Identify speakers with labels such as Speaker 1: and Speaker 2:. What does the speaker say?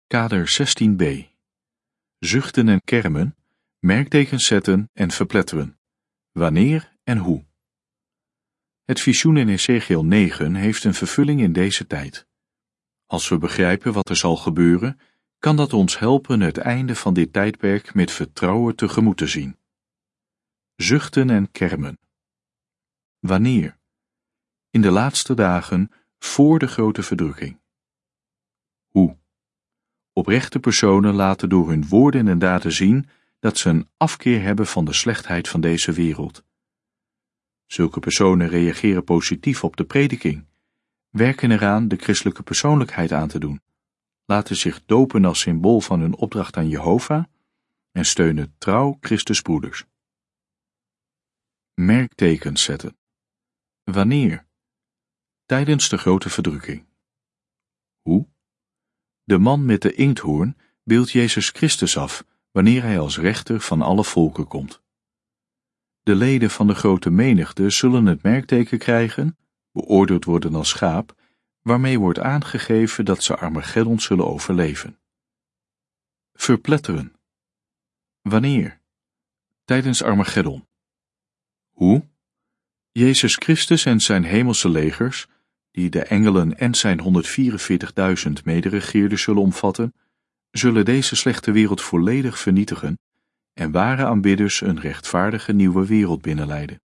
Speaker 1: Kader 16b. Zuchten en kermen, merktekens zetten en verpletteren. Wanneer en hoe. Het visioen in Ezechiel 9 heeft een vervulling in deze tijd. Als we begrijpen wat er zal gebeuren, kan dat ons helpen het einde van dit tijdperk met vertrouwen tegemoet te zien. Zuchten en kermen. Wanneer? In de laatste dagen, voor de grote verdrukking. Hoe? Oprechte personen laten door hun woorden en daden zien dat ze een afkeer hebben van de slechtheid van deze wereld. Zulke personen reageren positief op de prediking, werken eraan de christelijke persoonlijkheid aan te doen, laten zich dopen als symbool van hun opdracht aan Jehovah en steunen trouw Christusbroeders. Merktekens zetten. Wanneer? Tijdens de grote verdrukking. Hoe? De man met de inkthoorn beeldt Jezus Christus af wanneer hij als rechter van alle volken komt. De leden van de grote menigte zullen het merkteken krijgen, beoordeeld worden als schaap, waarmee wordt aangegeven dat ze Armageddon zullen overleven. Verpletteren. Wanneer? Tijdens Armageddon. Hoe? Jezus Christus en zijn hemelse legers, die de engelen en zijn 144.000 mederegeerders zullen omvatten, zullen deze slechte wereld volledig vernietigen en ware aanbidders een rechtvaardige nieuwe wereld binnenleiden.